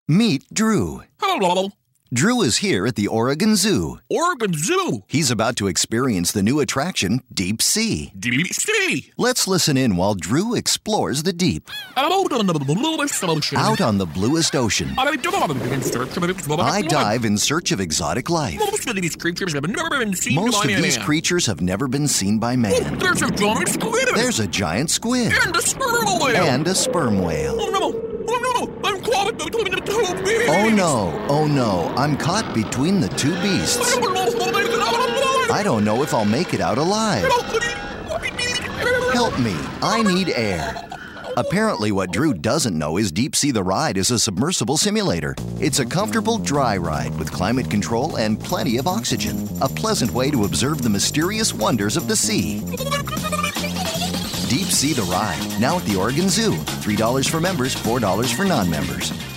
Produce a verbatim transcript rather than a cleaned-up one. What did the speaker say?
Meet Drew. Hello. Drew is here at the Oregon Zoo. Oregon Zoo. He's about to experience the new attraction, Deep Sea. Deep Sea. Let's listen in while Drew explores the deep. Out on the bluest ocean. Out on the bluest ocean. I dive in search of exotic I life. dive in search of exotic life. Most of these creatures have never been seen Most by of these man. creatures have never been seen by Oh, man. there's a giant squid. There's a giant squid. And a sperm whale. And a sperm whale. Oh no! Oh no! I'm caught between the two beasts. Oh no, oh no, I'm caught between the two beasts. I don't know if I'll make it out alive. Help me, I need air. Apparently what Drew doesn't know is Deep Sea the Ride is a submersible simulator. It's a comfortable, dry ride with climate control and plenty of oxygen. A pleasant way to observe the mysterious wonders of the sea. Deep Sea the Ride, now at the Oregon Zoo. three dollars for members, four dollars for non-members.